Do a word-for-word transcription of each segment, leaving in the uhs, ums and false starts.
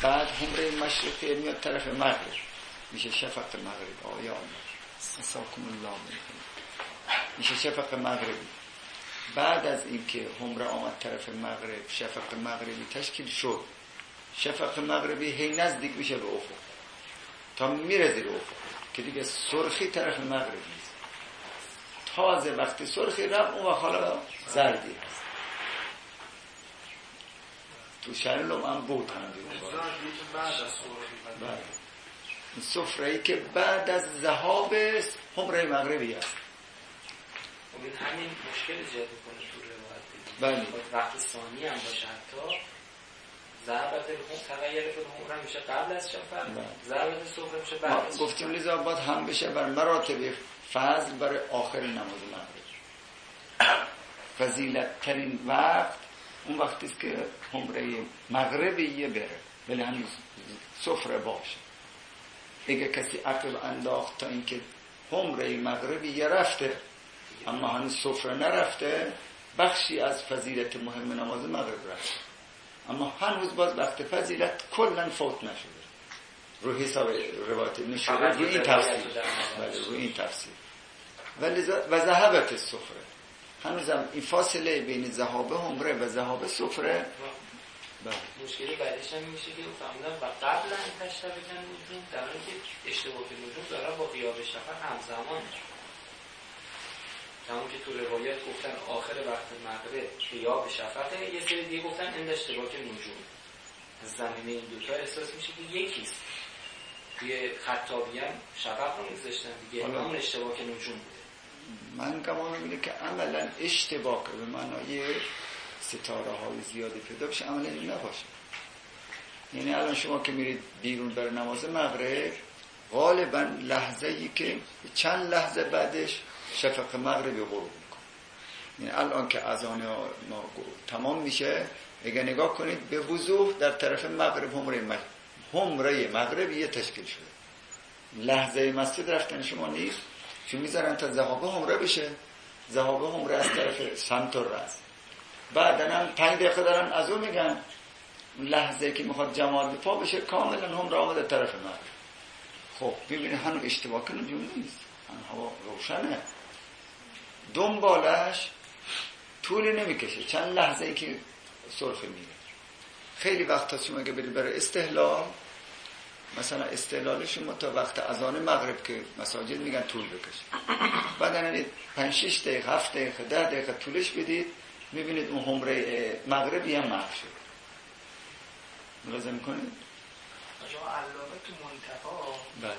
بعد حمره مشرقی میاد طرف مغرب، میشه شفق مغرب. آیا اساساکم الله میشه شفق مغربی. بعد از اینکه حمره آمد طرف مغرب، شفق مغربی تشکیل شد. شفق مغربی هی نزدیک میشه به افق تا میره زیر افق که دیگه سرخی طرف مغرب نیست. تازه وقتی سرخی رفت اون وقت حالا زردی هست. تو شهرلوم هم بود هم دیگه بعد از سرخی. بله. این سفره‌ای که بعد از ذهاب حمره مغربی هست. این همین مشکل ایجاد می‌کنه تو روایت. بله. وقت ثانی هم باشه حتی ضربت خون تغییر به عمر میشه قبل از شفق، ضربت صبح میشه بعد از شفق. گفتیم لذا باید هم بشه بر مراتب فضل برای آخر نماز مغرب. فضیلت ترین وقت اون وقتی است که حمره مغربیه بره، ولی هنوز سفره باشه. اگه کسی عقل انداخت تا اینکه حمره مغربیه رفته اما هنوز سفره نرفته، بخشی از فضیلت مهم نماز مغرب رفته، اما هنوز باز وقت فضیلت کلن فوت نشده. رو حساب روایت نشده رو این تفسیر بله رو این تفسیر و ذهبت السفره. هنوزم این فاصله بین ذهاب حمره و ذهاب سفره. بله. مشکلی بعدش هم میشه که فهمیدن و قبل ان تشتبه کن نجوم در حالی که اشتباه نجوم داره با غیاب شفق همزمان میشه. همون که تو روایت گفتن آخر وقت مغرب غیاب شفقه، یه سری دیگه گفتن این اشتباه نجوم. از زمینه این دوتا احساس میشه که یکیست. توی خطابی هم شفق رو میگذاشتن دیگه، همون اشتباه نجوم بوده. من گمانم اینه که عملا اشتباه به معنای ستاره های زیادی پیدا بشه، عملا این نباشه. یعنی الان شما که میرید بیرون بر نماز مغرب، غالبا لحظه ای که چند لحظه بعدش شفق مغربی غروب میکنه. یعنی الان که اذان ما تمام میشه، اگه نگاه کنید به وضوح در طرف مغرب حمره مغرب حمره مغربی تشکیل شده. لحظه مسجد رفتن شما نیست، چون میذارن تا ذهاب حمره بشه. ذهاب حمره از طرف سمت الرأس. بعدن هم پنج دقیقه دارن از اون میگن لحظه که میخواد جماعت به پا بشه کاملا حمره آمده طرف مغرب. خب ببینید هنو اشتباه کنه جون نیست، هنو هوا روشنه. دنبالش طولی نمیکشه، چند لحظه ای که سرخ میره. خیلی وقتا شما اگه برید برای استهلال، مثلا استهلال شما تا وقت اذان مغرب که مساجد میگن طول بکشه، بعدن پنج شش دقیقه هفت دقیقه ده دقیقه طولش بدید، میبینید اون حمره مغربی هم محو شد. ملاحظه میکنید؟ آجا علامه تو منتها بله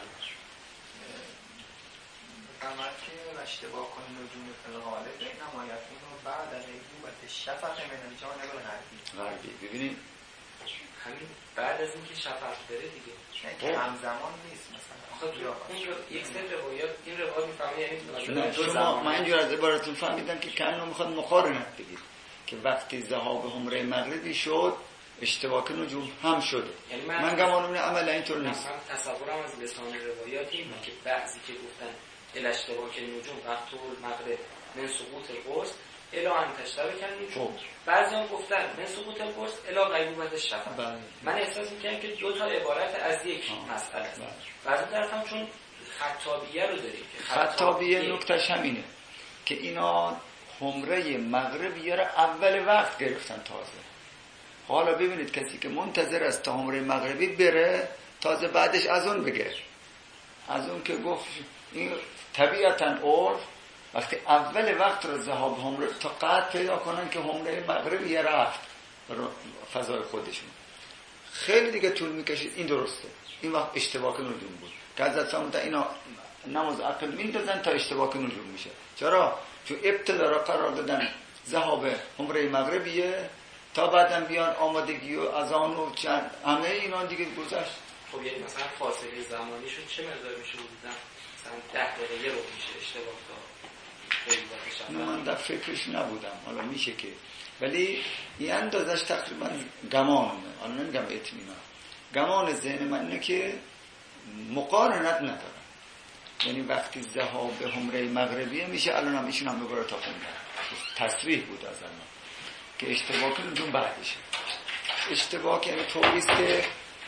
قمر که اشتباه کنی نجوم فلغاله به نمایتون رو بعد از غیبوبت شفق من جانب غربی غربی ببینید همین بعد از اینکه شفق بره دیگه که همزمان نیست. مثلا خب این رو یک سر روایات این روایات میفهمی یعنی نه شما من اینجور از عبارتون فهمیدم که کنو میخواد مقارنت بگید که وقتی ذهاب حمره مغربی شد اشتباک نجوم هم شده. یعنی من, من گمانم این عمل اینطور نیست. من تصورم از لسان روایاتی اینه که بعضی که گفتن الاشتباک نجوم وقت مغرب من سقوط القرص الا ان تشتبه کن. بعضی هم گفتن من سقوط القرص الا غیبوبت شفق. من احساس میکنم که دو تا عبارت از یک مسئله است. بعضی طرف هم چون خطابیه رو داریم که خطابیه نکتهش همینه که اینا حمره مغربیه رو اول وقت گرفتن تازه. حالا ببینید کسی که منتظر است تا حمره مغربی بره تازه بعدش از اون بگه، از اون که گفت این طبیعتاً عرف وقتی اول وقت رو ذهاب حمره تا قطع پیدا کنن که حمره مغربی رفت فضای خودشون، خیلی دیگه طول میکشید. این درسته، این وقت اشتباک نجوم بود که حضرت فرمودن اینا نماز عقل میندازن تا اشتباک نجوم میشه. چرا؟ چون ابتدا را قرار دادن ذهاب حمره مغربیه تا بعدم بیان آمادگی و اذان و چند همه اینا دیگه گذشت. خب یعنی مثلا فاصله زمانیشون چه مقدار میشه بودن؟ مثلا ده دقیقه رو میشه اشتباه دار. من در فکرش نبودم، حالا میشه که، ولی این اندازش تقریبا گمانه، حالا نمیگم اطمینان، گمان ذهن من اینه که مقارنت ندارم. یعنی وقتی ذهاب به حمره مغربیه میشه، الان هم ایشون هم بگره تا خوندن تصریح بود از الان که اشتباه کنیم جون بعدشه. اشتباه یعنی طوریست که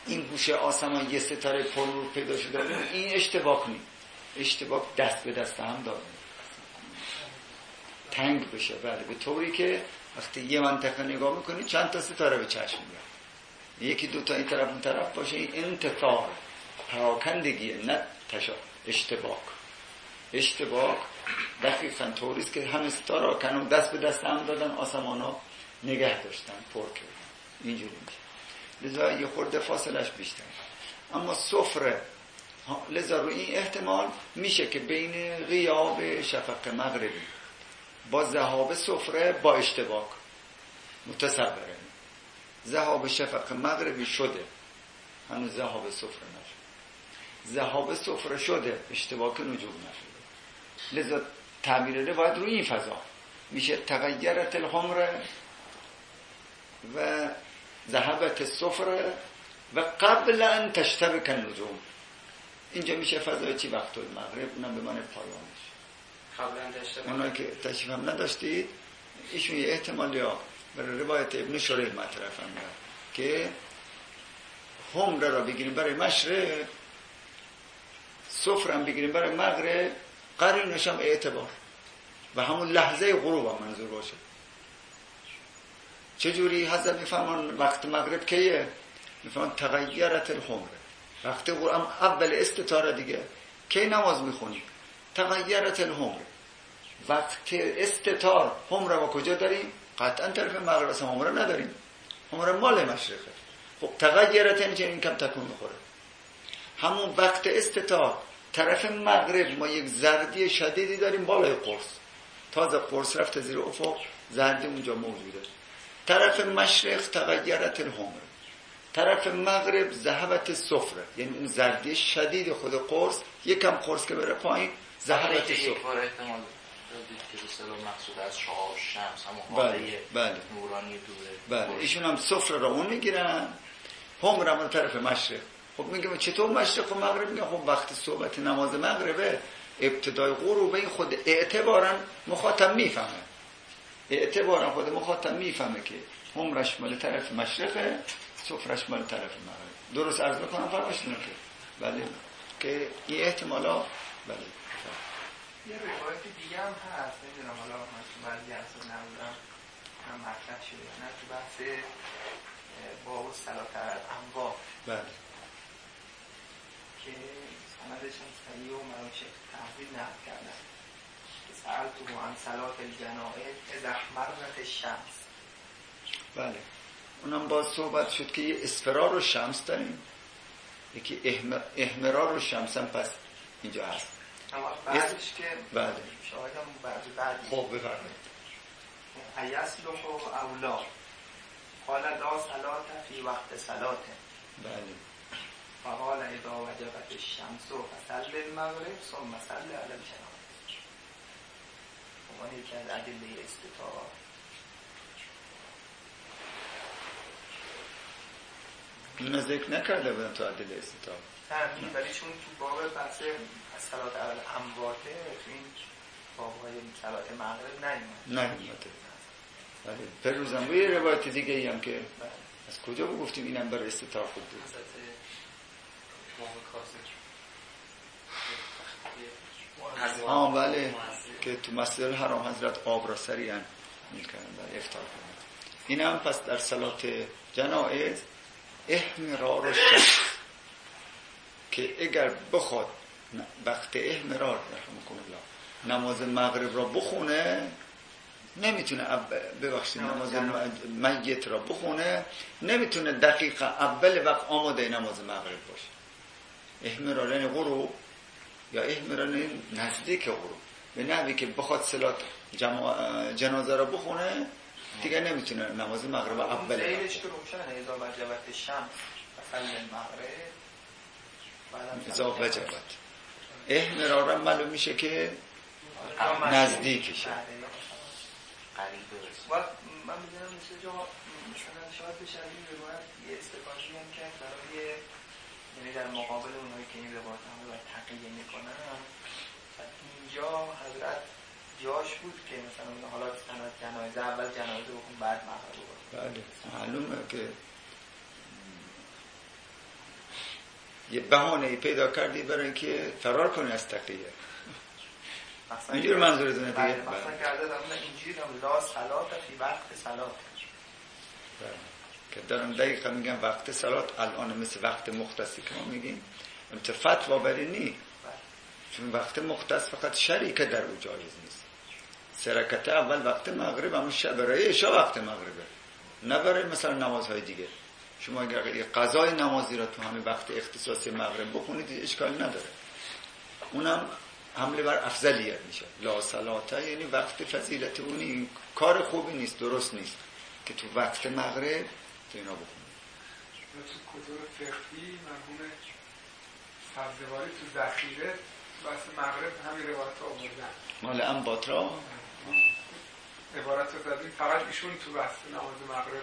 این گوشه آسمان یه ستاره پرنور پیدا شده، این اشتباک نی، اشتباک دست به دست هم داره تنگ بشه. بله، به طوری که وقتی یه منطقه نگاه میکنی چند تا ستاره به چشم میاد، یکی دو تا این طرف اون طرف باشه، این انتفاع پراکندگیه، نه تشا اشتباک. اشتباک دقیقاً طوریست که همه ستاره کنون دست به دست هم دادن، آسمان ها نگه داشتن، پر کردن، اینجوری میشه. لذا یه خورده فاصلش بیشتر. اما سفره لذا رو این احتمال میشه که بین غیاب شفق مغربی با ذهاب سفره با اشتباک متصوره. ذهاب شفق مغربی شده، هنوز ذهاب سفره نشده. ذهاب سفره شده، اشتباک نجوم نشده. لذا تعبیر روایت روی این فضا میشه تغیرت الحمر و ذهبت الصفر و قبل ان تشتبک النجوم. اینجا میشه فضای چی؟ وقت المغرب، اونم به معنی پایانش. قبل ان تشتبک. اونایی که تشریف هم نداشتید ایشون یه احتمالی ها برای روایت ابن شریح مطرح فرمودن که حمر را بگیریم برای مشرق، صفر هم بگیریم برای مغرب، قرینش هم اعتبار و همون لحظه غروب هم منظور باشه. چجوری حضرت میفرمان وقت مغرب کیه؟ میفرمان تغیرت الحمر، وقت غروب هم اول استتاره دیگه. کی نماز میخونی؟ تغیرت الحمر، وقت استتار. حمر رو کجا داریم؟ قطعا طرف مغرب، اصلا حمر نداریم، حمر مال مشرقه. خب تغیرت یعنی این کم تکون میخوره. همون وقت استتار طرف مغرب ما یک زردی شدیدی داریم بالای قرص، تازه قرص رفته زیر افق، زردی اونجا موجوده. طرف مشرق تغیرت الحمر، طرف مغرب ذهبت الصفر، یعنی اون زردی شدید خود قرص یکم قرص که بره پایین ذهبت الصفر. احتمال دید که رسول مقصود از شعاع شمس همون حاله بله. نورانی دوره. بله، ایشون هم صفر را اون میگیرن، حمر هم طرف مشرق. خب میگم چطور مشرق و مغرب؟ میگم خب وقت صحبت نماز مغربه، ابتدای غروب، این خود اعتبارا مخاطب میفهمه، اعتبارا خود مخاطب میفهمه که حمرش مال طرف مشرقه، صفرش مال طرف مغرب. درست عرض بکنم فرماشتونه که بله، که این احتمالا بله. یه روایت دیگه هم هست، نمیدونم حالا من تو بعضی اصلا نبودم هم مطرح شده نه تو بحث باب صلات الانواع، بله، که سندش هم صحیح و مرام شکل تحویل نقل کردن که سألتو عن صلات الجنائز اذا احمرت الشمس. بله، اونم باز صحبت شد که یه اصفرار و شمس داریم، یکی احمر... احمرار و شمس هم پس اینجا هست. اما بعدش که بله شاهدم بعد بعدی خوب بفرمایید ایصلح اولا قال لا صلاة فی وقت صلاة. بله، فقال اذا وجبت الشمس فصل المغرب ثم صل علی الجنازه. اون یکی از ادله استطاعه. این ذکر نکرده بودن تو ادله استطاعه. نه، ولی چون تو باب بحث صلات الامواته تو این بابهای صلات مغرب نیومد. نیومده. بله، پروزم روی روایت دیگه ای هم که از کجا گفتیم اینم برای استطاعه خود بود. آه بله، که تو مسجد الحرام حضرت آب را سریعا میکردن در افطار کنند. این هم پس در صلات جنائز احمرار الشمس، که اگر بخواد وقت احمرار رحمکم الله نماز مغرب را بخونه، نمیتونه ببخشید نماز میت را بخونه، نمیتونه دقیقا اول وقت آماده نماز مغرب باشه. احمرار یعنی غروب یا احمرار نزدیک غروب، به نحوی که بخواد صلات جنازه را بخونه دیگه نمیتونه نماز مغرب اول لیلش که روشنه اذا وجبت الشمس فصل المغرب اذا وجبت. احمرار معلوم میشه که نزدیکشه. قریب برسه. وقت من میدونم مثل جا مثلا شاید بشه این روایت یه استفاده هم کرد برای، یعنی در مقابل اونایی که این روایت هم رو تقیه میکنن، اینجا حضرت جاش بود که مثلا حالا سند جنازه اول جنازه بکن بعد مغرب بود. بله، معلومه که یه بهانه پیدا کردی برای اینکه فرار کنی از تقیه. اینجور منظورتونه دیگه. مثلا کرده در اون اینجوری هم لا صلات فی وقت صلات که دارم دقیقا میگم وقت صلات الان مثل وقت مختصی که ما میگیم امت فتوا بری نی، چون وقت مختص فقط شریکه در او جایز نیست. سرکت اول وقت مغرب، همون شب برای عشاء وقت مغربه، نه برای مثلا نمازهای دیگه. شما اگر قضای نمازی را تو همین وقت اختصاصی مغرب بخونید اشکال نداره، اونم حمله بر افضلیت میشه. لا صلاته یعنی وقت فضیلت اونی کار خوبی نیست، درست نیست که تو وقت مغرب تو اینا بخونید. تو کتب فقهی مرحوم سبزواری تو ذخیره واسه مغرب همین روایت ها آوردن. مال ام باطرا عبارت رو زدیم فقط ایشون تو وقت نماز مغرب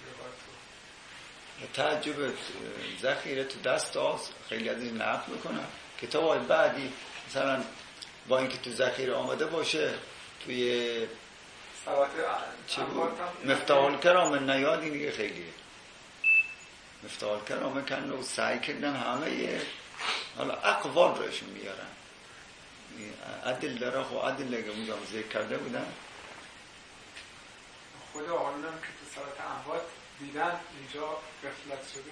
تعجب ذخیره تو دست آز خیلی از این نقل میکنن. کتاب بعدی مثلا با اینکه تو ذخیره آمده باشه توی مفتاح الکرام نیاد، این دیگه خیلیه. مفتاح الکرام کنه و سعی کردن همه حالا اقوال روشون میارن، عدل داره خو عدل لگه اونجا ذکر کرده بودن. خود آقایون هم که تو صلات اموات دیدن اینجا غفلت شده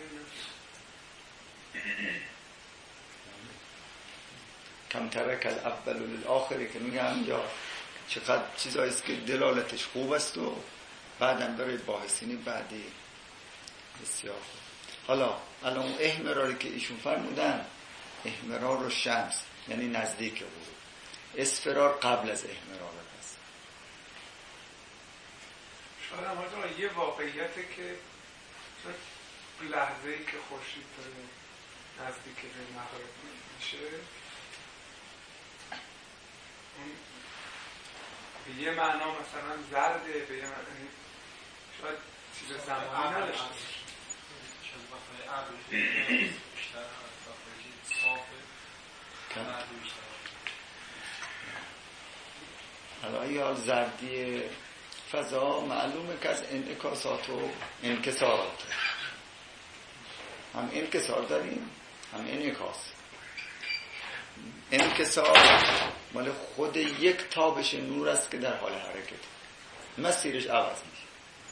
کم ترک الاول للآخری که میگه اینجا چقدر چیزاییست که دلالتش خوب است و بعدم برای باحثینی بعدی بسیار خوب. حالا الان اون احمراری که ایشون فرمودن احمرار و شمس یعنی نزدیک غروب، اسفرار قبل از احمرار هست. شاید هم یه واقعیته که لحظه‌ای که خورشید داره نزدیک به مغرب میشه به یه معنا مثلا زرده، به یه معنا شاید چیز زمانی نداشته شاید وقتی عبری بیشتر وقتی صافه عبری بیشتر. حالا یا زردی فضا معلومه که از انعکاسات و انکسارات، هم انکسار داریم هم انعکاس. انکسار مال خود یک تابش نور است که در حال حرکت، مسیرش عوض میشه.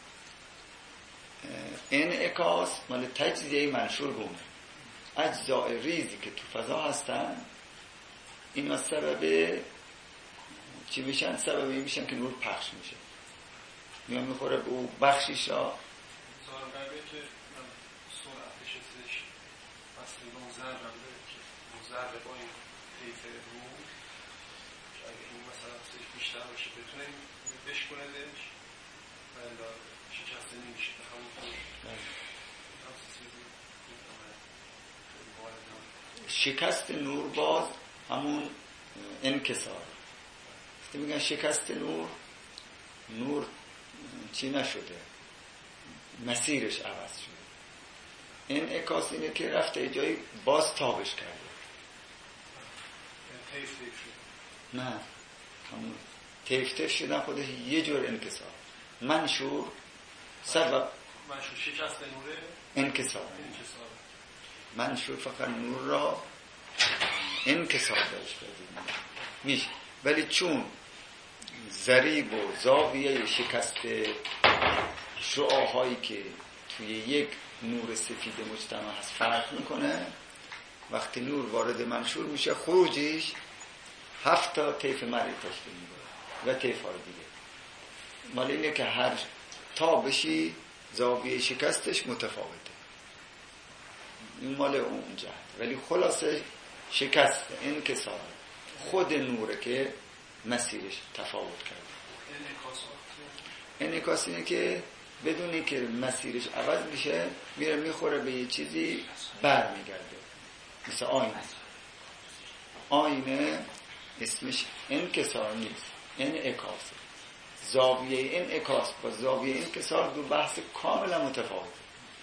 انعکاس مال تجزیه منشور بومه، اجزاء ریزی که تو فضا هستن اینا سبب چی میشن؟ سبب این میشن که نور پخش میشه، میان میخوره به اون بخشیش ها زاربه که سرعتش ازش اصلی اون ذره که اون ذره با این طیف نور که اگه این مثلا ازش بیشتر باشه بتونه بشکنهش و الا شکسته نمیشه به همون طور شکست نور باز همون انکسار. میگن شکست نور، نور چی نشده، مسیرش عوض شده. انعکاس اینه که رفته جایی باز تابش کرده. نه همون تیف تیف شدن خودش یه جور انکسار. منشور سبب منشور شکست نوره انکسار. منشور فقط نور را انکسار داشت میشه، ولی چون ضریب و زاویه شکست شعاعایی که توی یک نور سفید مجتمع هست فرق میکنه، وقتی نور وارد منشور میشه خروجش هفت تا طیف مری تشکیل میده و طیف های دیگه. مال اینه که هر تابشی زاویه شکستش متفاوته، این مال اون جهت. ولی خلاصه شکست انکسار خود نوره که مسیرش تفاوت کرده. انعکاس اینه که بدونی که مسیرش عوض میشه میره میخوره به یه چیزی بر میگرده، مثل آینه. آینه اسمش انکسار نیست، انعکاسه. زاویه انعکاس با زاویه انکسار دو بحث کاملا متفاوته.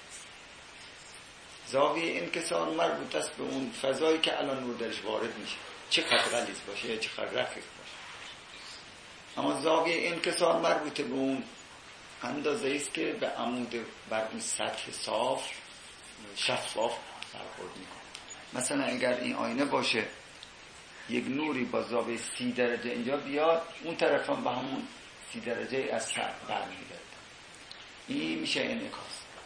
زاویه انکسار مربوط است به اون فضایی که الان نور درش وارد میشه، چقدر غلیظ باشه چقدر رقیق باشه. اما زاویه انکسار مربوط به اون اندازه است که به عمود بر اون سطح صاف شفاف برخورد میکنه. مثلا اگر این آینه باشه یک نوری با زاویه سی درجه اینجا بیاد، اون طرف هم به همون سی درجه از سر برمیگرده. این میشه انعکاس.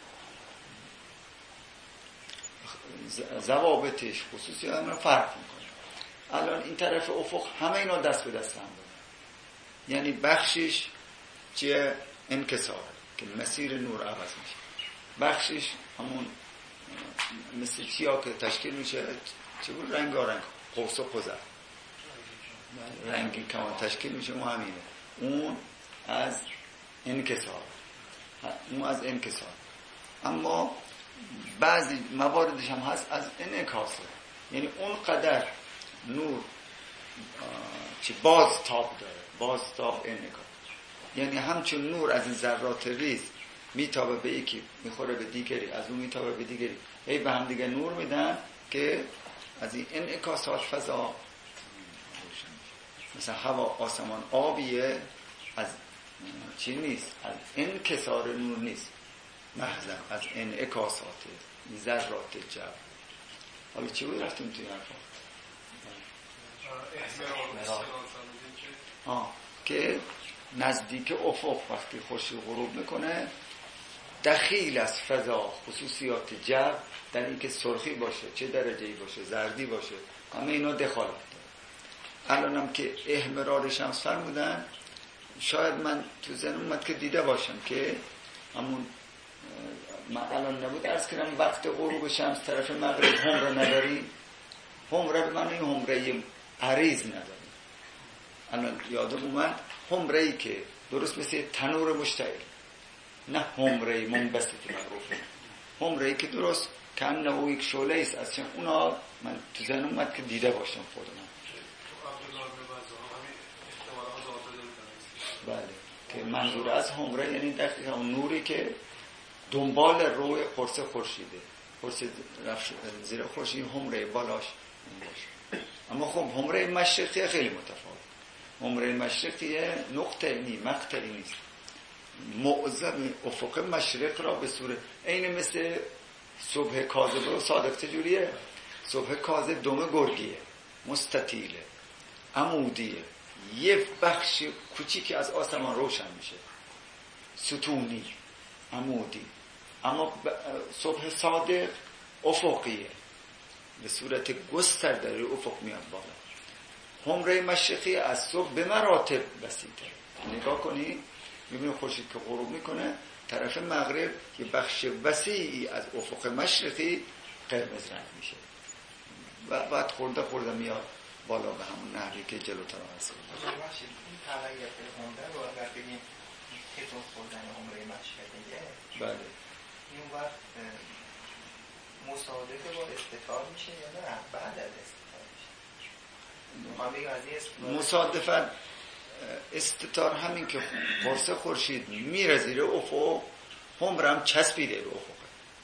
ضوابطش خصوصی هم فرق میکنه. الان این طرف افق همه اینا دست به دست هم داره، یعنی بخشش چیه؟ انکساره که مسیر نور عوض میشه، بخشش همون مثل چیا که تشکیل میشه، چه بود؟ رنگارنگ، قوس و قزح، رنگی که اون تشکیل میشه، اون همینه. اون از انکسار، اون از انکسار. اما بعضی مواردش هم هست از انعکاسه، یعنی اون قدر نور چه باز تاب داره، باز تاب انعکاس، یعنی همچون نور از این ذرات ریز میتابه به یکی، میخوره به دیگری، از اون میتابه به دیگری، هی به هم دیگه نور میدن که از این انعکاسات فضا روشن میشه. مثلا هوا، آسمان، آبیه، از چی نیست، از انکسار نور نیست، محضاً از انعکاسات ذرات جو. حالا چی بود رفتیم توی حرفا؟ آه که نزدیک افق وقتی خورشید غروب میکنه، دخیل از فضا خصوصیات جو در اینکه سرخی باشه، چه درجه‌ای باشه، زردی باشه، همه اینا دخالت داره. الانم که احمرار شمس فرمودن، شاید من تو ذهنم اومد که دیده باشم که همون من الان نبود عرض کردم وقت غروب شمس طرف مغرب حمره نداری، حمره به معنی حمره عریض نداری. الان یادم اومد حمره‌ای که درست مثل تنور مشتعل، نه حمره منبسطی معروفه، حمره‌ای که درست کم نه یک شعله است از چون اونا من تو ذهنم اومد که دیده باشم خودم. بله که منظور از حمره یعنی دقیقا اون نوری که دنبال روی قرص خورشیده، قرص زیر خورشید حمره بالاش باشه. اما خب حمره مشرقی خیلی متفاوت. حمره مشرقی نقطه نی مقطعی نیست، معظم افق مشرق را به صورت عین مثل صبح کاذب و صادق. چجوریه؟ صبح کاذب دم گرگیه، مستطیله، عمودیه، یه بخش کوچیکی از آسمان روشن میشه، ستونی، عمودی. اما صبح صادق افقیه، به صورت گسترده افق میاد بالا. حمره مشرقی از صبح به مراتب وسیع‌تر. نگاه کنی میبینی خورشید که غروب میکنه، طرف مغرب یه بخش وسیعی از افق مشرقی قرمز رنگ میشه و بعد خورده خورده میاد بالا به همون نحوی که جلوتر هست. ببخشید این تغییر حمره رو اگر بگیم تکون خوردن حمره مشرقیه، بله این وقت مصادفه با استتار میشه یا نه بعد از استتار میشه؟ مصادفت استتار همین که قرص خورشید میره زیر افق، حمره هم چسبیده به افق،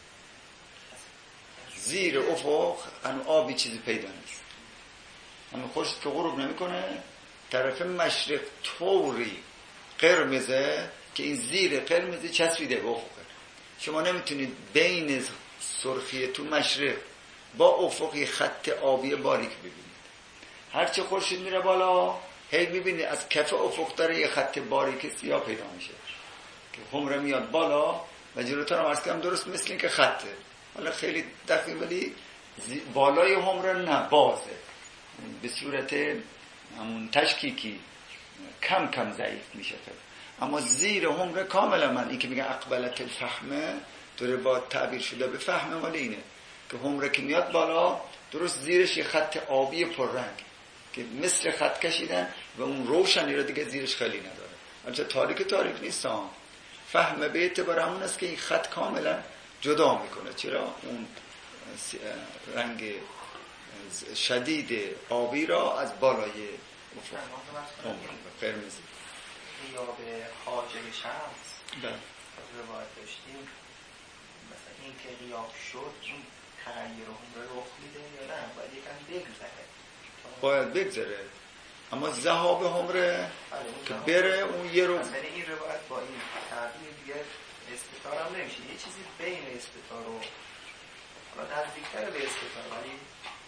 زیر افق هنو آبی چیزی پیدا نیست. همین خورشید که غروب نمیکنه، طرف مشرق طوری قرمزه که این زیر قرمزی چسبیده به افق. شما نمیتونید بین سرخی تو مشرق با افقی خط آبی باریک ببینید. هرچه خورشید میره بالا هی میبینید از کف افق داره یه خط باریک سیاه پیدا میشه که حمره میاد بالا و جلوتر هم عرض کردم درست مثل این که خطه. حالا خیلی دقیق، ولی بالای حمره نه بازه، به صورت همون تشکیکی کم کم ضعیف میشه. اما زیر حمره کاملا، من این که میگن اقبلت الفحمه دوره با تعبیر شده به فهمه، ولی اینه که حمره که میاد بالا درست زیرش یه خط آبی پررنگ که مثل خط کشیدن و اون روشنی رو دیگه زیرش خیلی نداره. البته تاریک تاریک نیست، فهمه به اعتبار همون است که این خط کاملا جدا میکنه. چرا؟ اون رنگ شدید آبی را از بالای افق قرمزی یا به حاجب شمس بله روایت داشتیم، مثلا این که غیاب شد این تغییر حمره رخ میده یا نه باید یکم بگذره؟ باید بگذره، اما ذهاب حمره که بره اون یه رو مثلا این روایت با این تعبیر دیگه استتار هم نمیشه، یه چیزی بین استتار و نزدیکتر به استتار ولی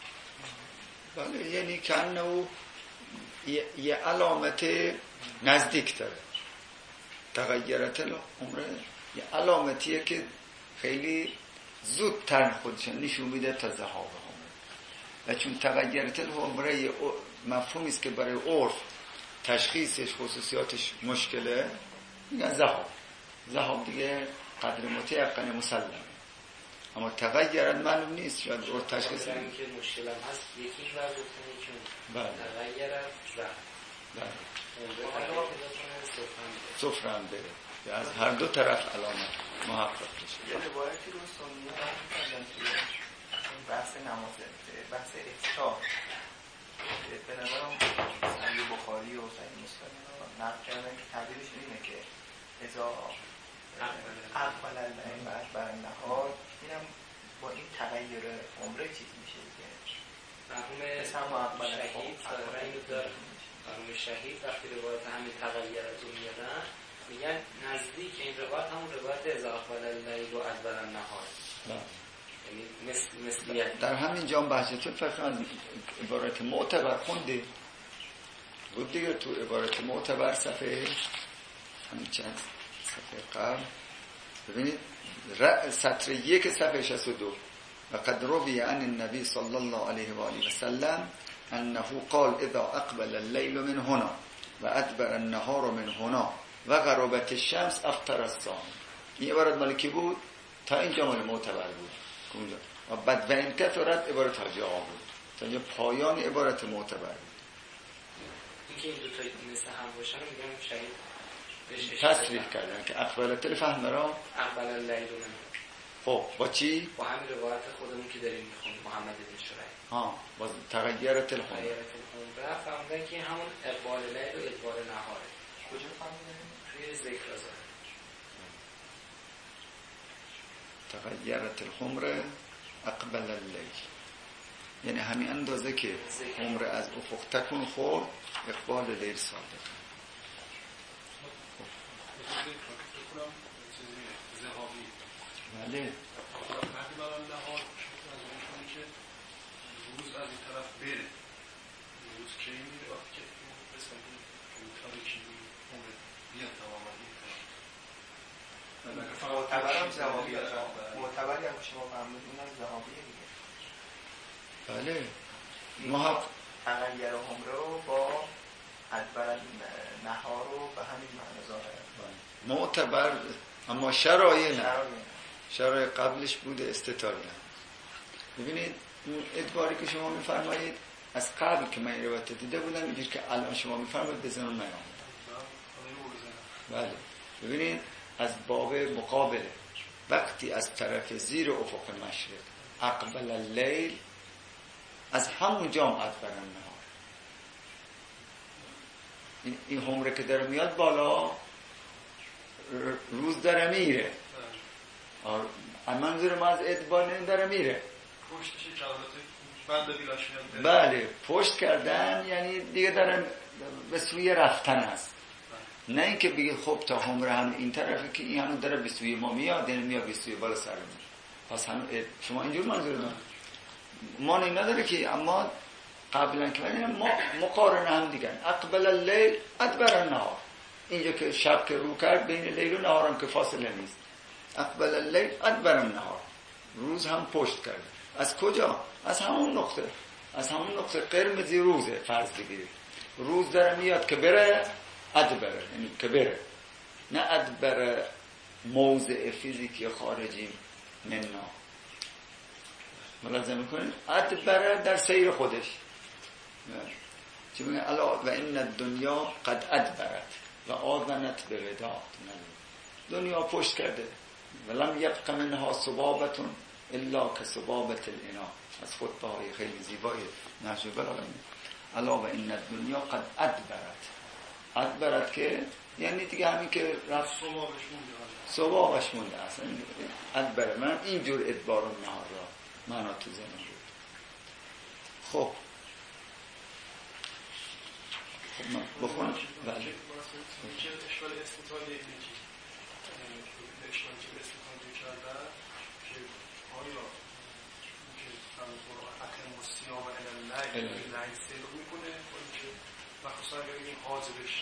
بله، یعنی کنه او یه, یه علامت نزدیک داره. تغییرات العمره یه علامتیه که خیلی زودتر خودش نشون میده تا ذهاب عمره. و چون تغییرات العمره یه مفهومی است که برای عرف تشخیصش خصوصیاتش مشکله، میگن ذهاب. ذهاب دیگه قدر متیقن مسلمه، اما تغییرات معلوم نیست، شاید عرف تشخیص نمیده که مشکل هم هست. یکی وقت گفتن چون تغییرات ذهاب بله صفر هم بره، از هر دو طرف علامت محقق بشه. یه روایتی رو سنی هم کردن توی بحث نماز، بحث افطار، به نظرم صحیح بخاری و صحیح مسلم نقل کردن که تعبیرش اینه که اذا اقبل الليل و ادبر النهار، اینم با این تغییر عمره چیز میشه دیگه. مرحوم شهید فرقی داره. مرحوم شهید وقتی روایت همین تغییرات رو میادن میگن نزدیک این روایت همون روایت اذا اقبل الليل و ادبر النهار، یعنی مثل مثلیت. در همین جام بحثتون فقط عبارت معتبر خونده بود دیگه، تو عبارت معتبر صفحه همین چند صفحه قبل ببینید سطر یک صفحه شصت و دو و قد روی عن النبی صلی الله علیه و آله و سلم انه قال اذا اقبل الليل من هنا و ادبر النهار من هنا و غربت الشمس افطر الصائم. این عبارت مال کی بود؟ تا اینجا مال معتبر بود اونجا. و بعد و این کثرت عبارت حاجی آقا بود، تا اینجا پایان عبارت معتبر بود. اینکه این دو تا مثل هم باشن میگم شهید تصریح کردن که اقبلت الفهم را اقبل الليل و من. خب با چی؟ با همین روایت خودمون که داریم میخونیم محمد بن شریح ها با تغییرات الفهم تغییرات الفهم فهمیدن که همون اقبال لیل و ادبار نهاره. کجا فهمیدن؟ توی ذکر رضا تغییرات الخمر اقبل اللیل، یعنی همین اندازه که عمر از افق تکون خورد اقبال لیل صادق. بله وقتی برای نهار از اونشونی که روز از این طرف بره، روز که این میره وقتی که قسمت این تاریکی عمر بیاد تماما این طرف معتبر هم زهابی هست، معتبری هم شما فهمید اونم زهابیه دیگه. بله محق تغییر عمره رو با ادبر نهار رو به همین معنی ظاهره معتبر، اما شرایع نه، شرایع قبلش بوده استطار نه. ببینید اون ادباری که شما میفرمایید از قبل که من روایت دیده بودم اینجور که الان شما میفرمایید بزنون نیامده. بله ببینید از باب مقابله وقتی از طرف زیر افق مشرق اقبل اللیل، از همون جام ادبر النهار، این این عمره که داره میاد بالا روز داره میره، منظور ما از ادبار داره میره پشتش بند بیلاش میاد. بله پشت کردن یعنی دیگه دارن به سوی رفتن است، نه اینکه بگه خب تا عمره هم این طرفه که این هنو داره به سوی ما میاد، یعنی میاد به سوی بالا سر ما. پس هم شما اینجور منظور دارن ما این نداره که، اما قبلا که ما مقارنه هم دیگه اقبل اللیل ادبر النهار، اینجا که شب که رو کرد بین لیل و نهار هم که فاصله نیست، اقبل اللیل ادبر النهار، روز هم پشت کرد. از کجا؟ از همون نقطه، از همون نقطه قرمزی روزه فرض بگیرید، روز داره میاد که بره ادبره، یعنی که بره، نه ادبر موضع فیزیکی خارجی مننا. ملاحظه میکنید ادبره در سیر خودش. چی میگه الا و ان الدنیا قد ادبرت و آذنت به وداع، دنیا پشت کرده ولم یبق منها سبابتون الا که سبابت الانا. از خطبه های خیلی زیبایی نهج البلاغه الا و ان الدنیا قد ادبرت، ادبرت که یعنی دیگه همین که رفت صبابش مونده، صبابش مونده اصلا ادبره. من اینجور ادبار و نهار را معنا تو زنم بود. خب خب من بخونم بله که اشکال استطاله اینه که اشکال که استطاله کردن که آیا که قرآن اقیم و الصیام الی اللیل لیل سیل میکنه که مخصوصا اگر این حاضرش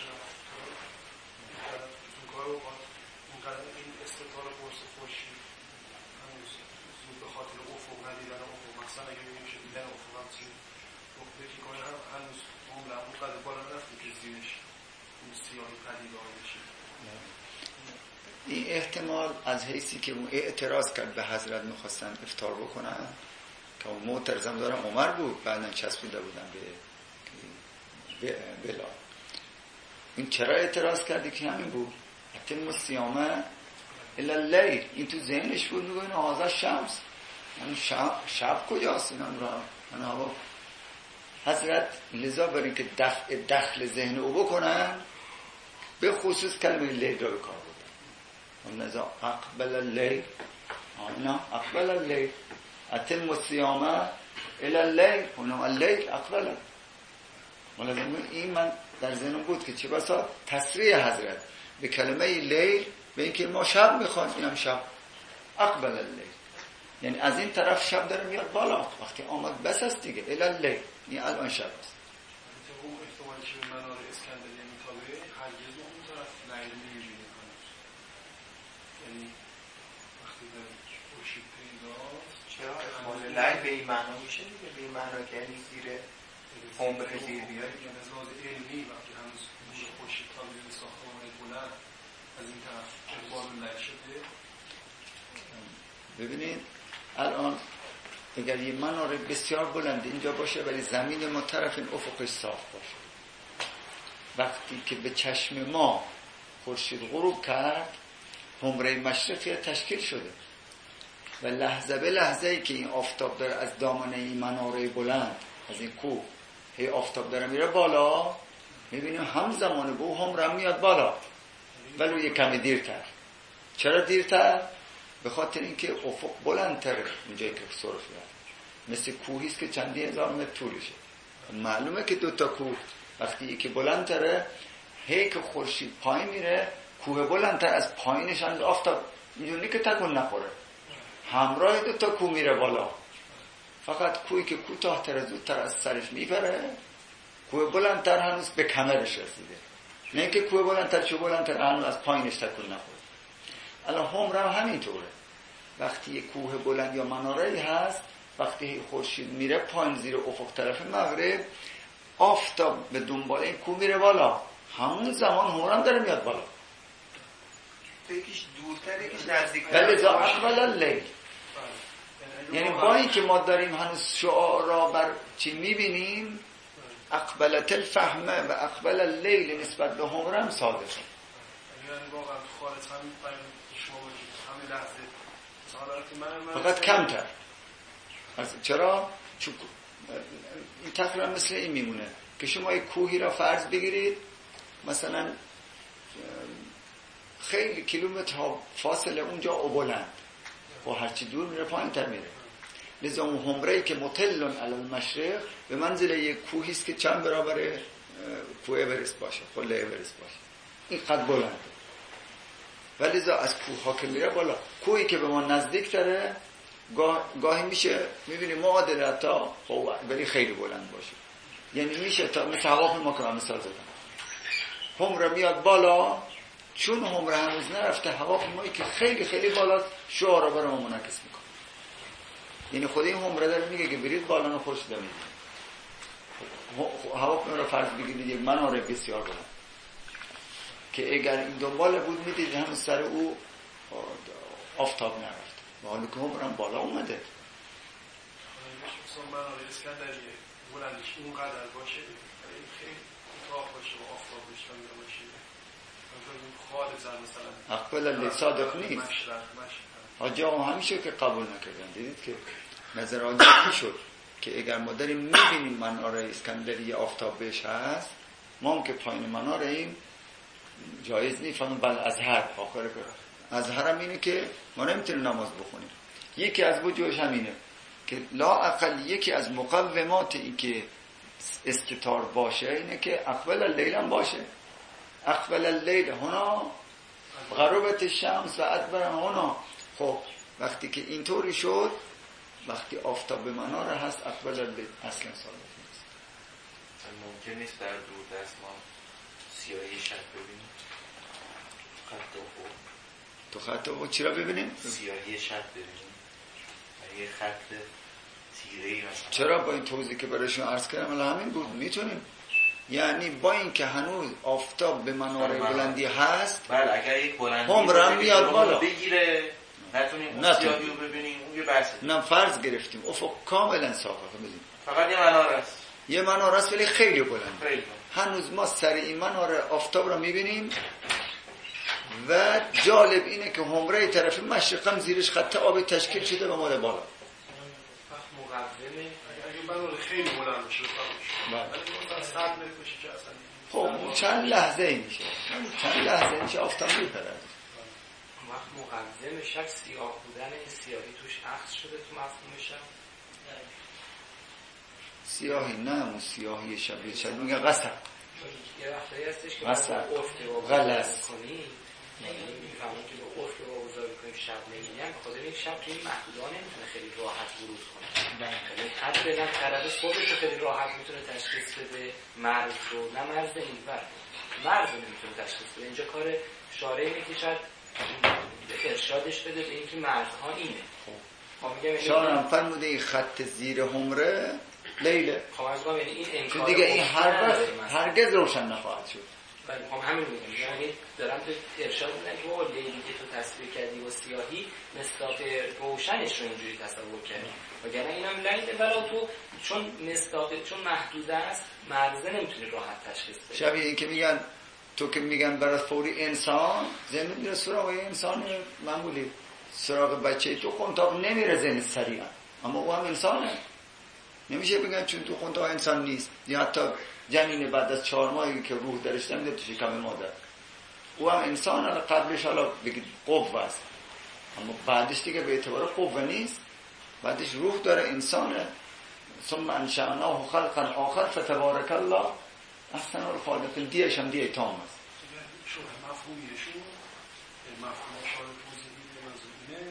اون کارو اونقدر این استطار قرص خورشید هنوز زود به خاطر افق ندیدن افق مثلا اگر میشه دیدن افق هم چی افقه که کنه هم هنوز عمر اونقدر بالا نرفته که زیرش اون سیاهی پدیده ها بشه. این احتمال از حیثی که اون اعتراض کرد به حضرت میخواستن افطار بکنن که اون معترضم دارم عمر بود بعدن چسبیده بودن به بلال. این چرا اعتراض کردی که همین بود اتم الصیام الی اللیل. این تو ذهنش بود میگه این هذا شمس من شب شب کجاست اینا را من هوا. حضرت لذا برای که دفع دخل ذهن او بکنن به خصوص کلمه لیل را به کار بردن. لذا اقبل اللیل اینا اقبل اللیل اتم الصیام الی اللیل اونم اللیل اقبل. ولذا این من در ذهنم بود که چه بسا تصریح حضرت به کلمه لیل به اینکه ما شب میخوایم اینم شب اقبل اللیل یعنی از این طرف شب داره میاد بالا وقتی آمد بس است دیگه الی اللیل این الان شب است. اون احتمالی که به منار اسکندریه میتابه هرگز اون طرف لیل نمیبینه هنوز یعنی وقتی به خورشید پیداست چرا احتمال لیل به این معنا میشه دیگه به این معنا که یعنی زیر عمر زیر بیاد یعنی از لحاظ علمی وقتی هنوز خورشید تابیده به ساختمان‌های بلند از این طرف اقبال لیل شده. ببینید الان اگر یه مناره بسیار بلند اینجا باشه ولی زمین ما طرف این افقش صاف باشه وقتی که به چشم ما خورشید غروب کرد حمره مشرقی تشکیل شده و لحظه به لحظه ای که این آفتاب داره از دامنه این مناره بلند از این کوه هی آفتاب داره میره بالا میبینیم همزمان با حمره میاد بالا ولی یه کمی دیرتر. چرا دیرتر؟ به خاطر اینکه افق بلندتره اونجایی که صرف میاد مثل کوهیست که چندی هزار متر طولشه. معلومه که دوتا کوه وقتی یکی بلندتره هی که خورشید پایین میره کوه بلندتر از پایینش از آفتاب میدونی که تکون نخوره همراه دوتا کوه میره بالا. فقط کوهی که کوتاه‌تر زودتر از سرش میپره کوه بلندتر هنوز به کمرش رسیده نه اینکه کوه بلندتر چه بلندتر هنوز از پایینش تکون نخوره. الان حمره هم همینطوره وقتی یک کوه بلند یا مناره‌ای هست وقتی خورشید میره پایین زیر افق طرف مغرب آفتاب به دنبال این کوه میره بالا همون زمان حمره هم داره میاد بالا تو یکیش دورتر یکیش نزدیکتر بله ذا اقبل اللیل یعنی با این که ما داریم هنوز شعاع را بر چی میبینیم اقبلت الفهمه و اقبل اللیل نسبت به حمره هم صادقه. یعنی واقعا تو خالص همین پیام شما باشید همین لحظه فقط کمتر. چرا؟ چون این تقریبا مثل این میمونه که شما یک کوهی را فرض بگیرید مثلا خیلی کیلومتر فاصله اونجا او بلند و هرچی دور میره پایین تر میره. لذا اون حمره‌ای که مطلن علی المشرق به منزله یک کوهی است که چند برابر کوه اورست باشه قله اورست باشه این قد بلنده و لذا از کوه ها که میره بالا کوهی که به ما نزدیک تره گاه، گاهی میشه میبینی معادله تا ولی خیلی بلند باشه یعنی میشه تا مثل هواپیما که من مثال زدم حمره میاد بالا چون حمره هنوز نرفته هواپیمایی که خیلی خیلی بالا شعاع را برای ما منعکس میکنه یعنی خود این حمره داره میگه که برید بالا و خورشید میبینید هواپیما را فرض بگیرید یک مناره بسیار بلند که اگر این دنبال بود میدید هم سر او آفتاب نرفت و حالا که حمره هم بالا اومده مثلا مناره اسکندریه بلندش اونقدر باشه خیلی اتاق باشه و آفتاب بشه اقبل اللیل صادق نیست. حاجی آقا همیشه که قبول نکردن دیدید که نظر حاجی میشد که اگر ما داریم میبینیم مناره اسکندریه آفتاب بهش هست ما هم که پایین مناره ایم جایز نیست فهم بل ازهر آخر کار ازهر هم اینه که ما نمیتونیم نماز بخونیم. یکی از وجوهش همینه که لا اقل یکی از مقومات این که استتار باشه اینه که اقبل اللیل هم باشه. اقبل اللیل هنا غروبت الشمس و ادبر هنا. خب وقتی که اینطوری شد وقتی آفتاب به منار هست اقبل به اصلا ثابت نیست. ممکن نیست در دور دست ما سیاهی شب ببینیم خط افق. تو خط افق چی را ببینیم؟ سیاهی شب ببینیم یه خط تیره‌ای مثلا. چرا؟ با این توضیح که برایشون عرض کردم الان همین بود. میتونیم، یعنی با این که هنوز آفتاب به مناره بلندی هست، بله اگر یک بلندی عمرم میاد بالا بگیره نتونیم اون سیاهی رو ببینیم، اون یه بحثه. نه فرض گرفتیم افق کاملا صافه بزنیم، فقط یه مناره است، یه مناره است ولی خیلی بلند. خیلی. هنوز ما سر این مناره آفتاب رو میبینیم و جالب اینه که حمره طرف مشرقم زیرش خط آب تشکیل شده و ماده بالا. مقومه اگه مناره خیلی بلند بشه بفهمش ولی صد متر بشه که اصلا خب چند لحظه میشه، چند لحظه میشه آفتاب میپره. وقت مقوم شب سیاه بودن این سیاهی توش عکس شده تو مفهوم شب. سیاهی نه، اون سیاهی شبیه شب میگه قصب. یه وقتایی هستش که قصب عرف غلس کنی میفهمون که به عرف رو بگذاری کنیم شب نگیدن بخاطر یک شب توی محدودا نمیتونه خیلی راحت ورود کنه. یعنی حد بدن طرف صبحش رو خیلی راحت میتونه تشخیص بده مرز رو، نه مرز این بر مرز رو نمیتونه تشخیص بده. اینجا کار شارع اینه که شاید ارشادش بده به اینکه مرزها اینه. خب شارع هم فرموده این خط زیر حمره لیله. خب از ما یعنی این انکار دیگه این هر وقت هرگز روشن نخواهد شد. بله خب همین میگم، یعنی دارم تو ارشاد میدن که او لیلی که تو تصویر کردی و سیاهی مصداق روشنش رو اینجوری تصور کردی وگرنه اینم لیله ولی تو چون مصداق چون محدود است مرزه نمیتونی راحت تشخیص بدی. شبیه این که میگن تو که میگن برای فوری انسان ذهن میره سراغ انسان معمولی، سراغ بچه تو خونتاق نمیره ذهن سریعا، اما او هم انسانه. نمیشه بگن چون تو خونتاق انسان نیست. یا حتی جنین بعد از چهار ماهی که روح درش نمیده تو شکم مادر، او هم انسان، حالا قبلش حالا بگید قوه است اما بعدش دیگه به اعتبار قوه نیست، بعدش روح داره، انسانه. ثم انشأناه خلقا آخر فتبارک الله احسن الخالقین. دیش هم دیه تام است. شو مفهومیشون مفهوم شارع توضیحی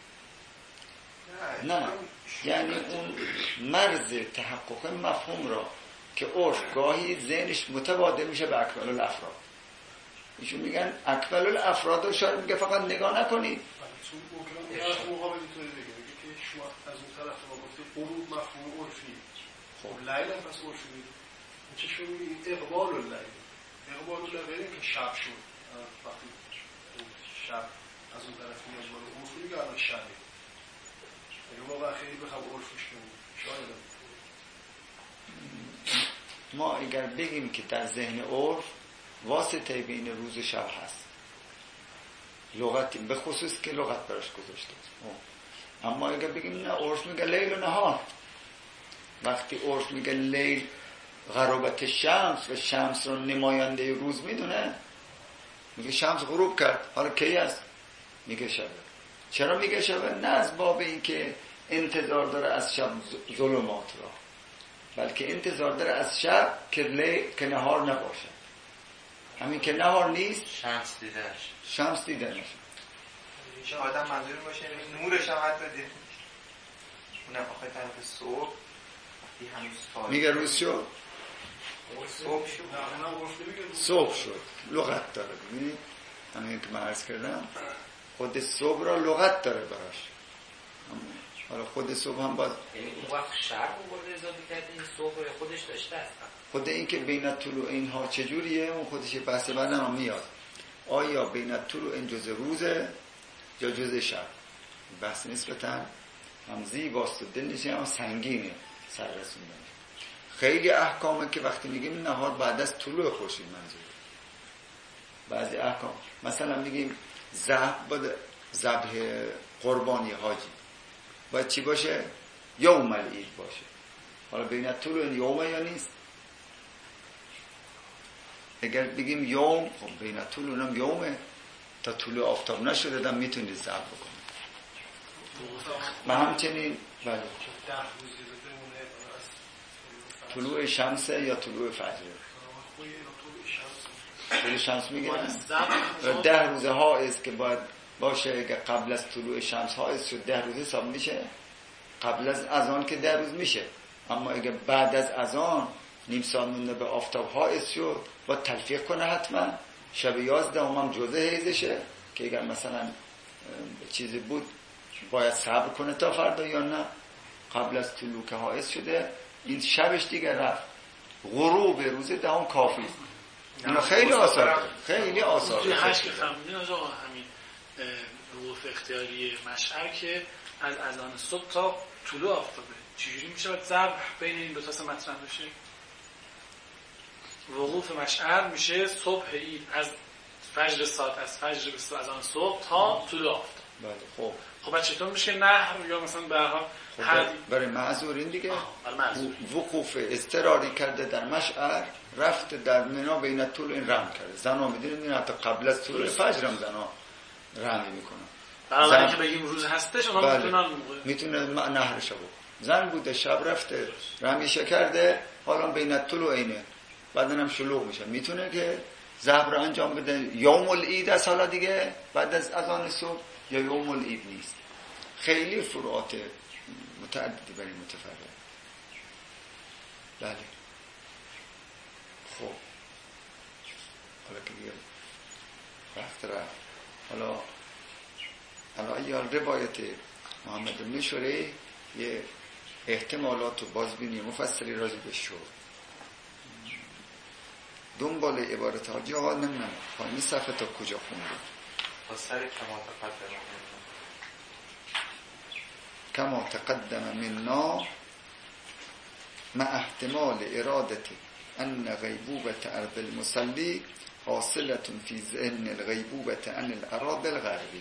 منظور نه یعنی اون مرز تحقق مفهوم را که عرف گاهی ذهنش متبادل میشه به اکمل الافراد. ایشون میگن اکمل الافراد رو شاید میگه فقط نگاه نکنید. چون ممکنه طرف مقابلی توی بگه بگه که شما از اون طرف ما گفتی غروب مفهوم عرفی، خب لیل هم پس عرفی بید چه شما میگید اقبال اللیل. اقبال اللیل که شب شد، وقتی شب از اون طرف میاد بالا عرفی میگه الان شبه. اگه واقعا خیلی بخواب عرفش کنیم شاید ما اگر بگیم که در ذهن عرف واسطه بین روز و شب هست، لغتی به خصوص که لغت براش گذاشته، اما اگر بگیم نه عرف میگه لیل و نهار، وقتی عرف میگه لیل غروبت شمس و شمس رو نماینده روز میدونه، میگه شمس غروب کرد، حالا کی است؟ میگه شبه. چرا میگه شبه؟ نه از باب این که انتظار داره از شب ظلمات را، بلکه انتظار داره از شب که لی... که نهار نباشه. همین که نهار نیست شمس دیده نشه، شمس دیده نشه. چه آدم منظور باشه نورش هم حتی دیده اون آخر طرف صبح وقتی هنوز تاریک میگه روز شد، صبح شد، صبح شد، لغت داره. ببینید همین که من عرض کردم خود صبح را لغت داره براش. حالا خود صبح هم باز یعنی اون وقت شرق رو برده اضافه کرده این صبح رو خودش داشته است. خود این که بین طلوع اینها چجوریه اون خودش بحث بعدم میاد. آیا بین طلوع این جز روزه یا جز شب؟ بحث نسبتا هم زیباست و دلش هم سنگینه سر رسوندن. خیلی احکامه که وقتی میگیم نهار بعد از طلوع خورشید منظور. بعضی احکام مثلا میگیم ذبح بده، ذبح قربانی حاجی باید چی باشه؟ یوم العید باشه. حالا بین طلوع یومه یا نیست؟ اگر بگیم یوم، خب بین طلوع هم یومه، تا طلوع آفتاب نشده دم میتونید ذبح بکنید. و همچنین بله طلوع شمسه یا طلوع فجره. طلوع شمس میگیرن ده روزه ها است که باید باشه. اگر قبل از طلوع شمس ها است شد ده روزه حساب میشه، قبل از اذان که در روز میشه، اما اگه بعد از اذان نیم ساعت مونده به آفتاب حائض شد با تلفیق کنه حتما. شب یازدهم هم جزء حیضشه که اگر مثلا چیزی بود باید صبر کنه تا فردا یا نه قبل از طلوع که حائض شده این شبش دیگه رفت. غروب روز دهم کافی است. اینا خیلی آثار خیلی آثار توی هشت که فهمیدین از آقا همین وقوف اختیاری مشعر که از اذان صبح تا طلوع آفتابه، چجوری میشه باید ضرب بین این دو تا مطرح بشه؟ وقوف مشعر میشه صبح عید از فجر ساعت از فجر به اذان صبح تا طلوع آفتاب. بله خب خب چطور میشه نهر یا مثلا به هر حال خب برای معذورین دیگه وقوف اضطراری کرده در مشعر رفت در منا بین طول این رم کرده. زنا میدونید این حتی قبل از طول فجر هم زنا رمی میکنن. برای اینکه بگیم روز هستش اونا بله. میتونن میتونه نهر شبو زن بوده شب رفته رمیشه کرده حالا بین طول و اینه بعدن هم شلوغ میشه میتونه که ذبح رو انجام بده. یوم العید از حالا دیگه بعد از اذان صبح یا یوم العید نیست. خیلی فروعات متعددی برای متفرق. بله خب حالا که دیگه رفت رفت حالا حالا ایال روایت محمد بن شریح یه احتمالات و بازبینی مفصلی راجع به شد دنبال عبارت ها جا نمیم پایین صفحه تا کجا خونده تا سر کما تقدم کما تقدم منا مع احتمال ارادت ان غیبوبت ارض المصلی حاصلت فی ذهن الغیبوبت عن الاراضی الغربیه.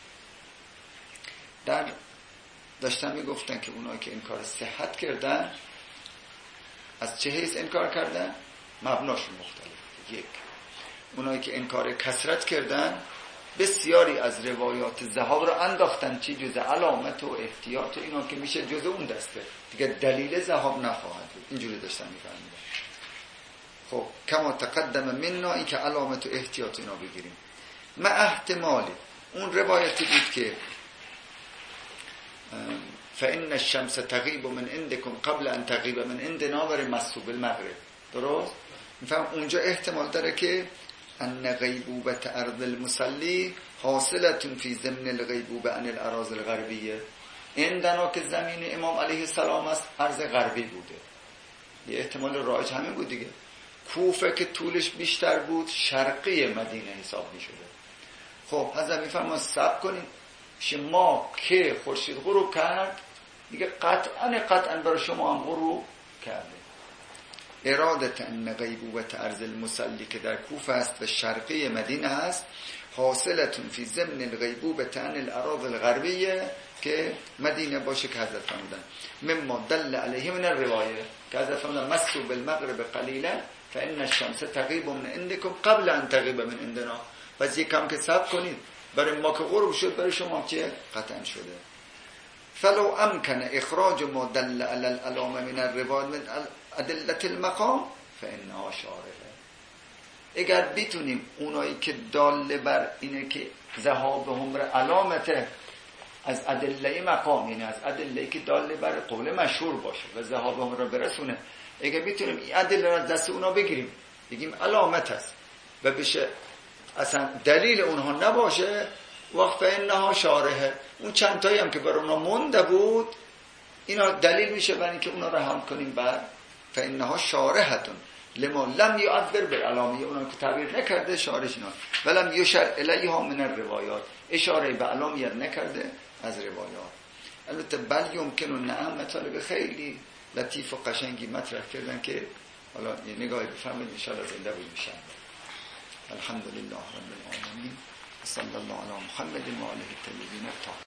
در داشتن میگفتن که اونایی که انکار صحت کردن از چه حیث انکار کردن؟ مبناشون مختلف. یک اونایی که انکار کثرت کردن بسیاری از روایات ذهاب رو انداختن چی جز علامت و احتیاط و اینا که میشه جز اون دسته دیگه دلیل ذهاب نخواهد بود. اینجوری داشتن میفهمیدن. خب کما تقدم منا این که علامت و احتیاط اینا بگیریم. ما احتمالی اون روایتی بود که فإن الشمس تغیب من عندكم قبل ان تغیب من عندنا بر مصوب المغرب. درست؟ میفهم اونجا احتمال داره که ان غیبوبت ارض المصلی حاصلتون فی ضمن الغیبوبه عن الاراضی الغربیه. عندنا که زمین امام علیه السلام است ارض غربی بوده. یه احتمال رایج همین بود دیگه. کوفه که طولش بیشتر بود شرقی مدینه حساب می شده. خب حضرت میفرمان صبر کنید شما که خورشید غروب کرد دیگه قطعا قطعا برای شما هم غروب کرده. ارادت ان غیبوبت ارض المصلی که در کوفه است و شرقی مدینه است حاصلتون فی ضمن الغیبوبت عن الاراضی الغربیه که مدینه باشه که حضرت فرمودن مما دل علیه من الروایه که حضرت فرمودن مسوا بالمغرب قلیلا فان الشمس تغیب من عندكم قبل ان تغیب من عندنا. پس یکم که صبر کنید برای ما که غروب شد برای شما چه قطعا شده. فلو امکن اخراج ما دل علی العلامه من الروایه من ادلت المقام فانها شارحه. اگر بتونیم اونایی که دال بر اینه که ذهابهم را علامته از ادله مقام یعنی از ادله که دال بر قول مشهور باشه و ذهابهم را برسونه اگر بتونیم این ادله را دست اونا بگیریم بگیم علامت است و بشه اصلا دلیل اونها نباشه وقت فانها شارحه اون چند تایی هم که بر اونها مونده بود اینا دلیل میشه برای اینکه اونا را هم کنیم بر فانها شارحتون لما لم يعبر بالعلامه اونها که تعبیر نکرده شارح اینا ولم یشر الیها من الروایات اشاره به علامه نکرده از روایات. البته بل یمکن و نعم مطالب خیلی لطیف و قشنگی مطرح کردن که حالا یه نگاهی بفرمایید ان شاء الله زنده بود میشن. الحمدلله رب العالمین صلی الله علی محمد و آله الطاهرین.